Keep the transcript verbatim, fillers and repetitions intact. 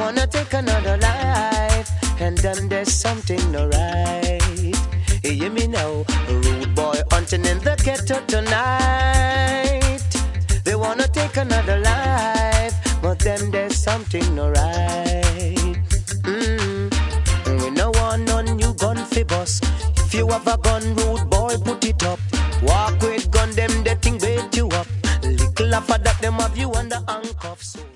wanna take another life, and then there's something no right. You hear me now? Rude boy hunting in the ghetto tonight. They wanna take another life, but then there's something no right. Mm. We no want no new gun fi bust. If you have a gun, rude boy, put it up. Walk with gun, them they think wait you up. Little after that, them have you under handcuffs.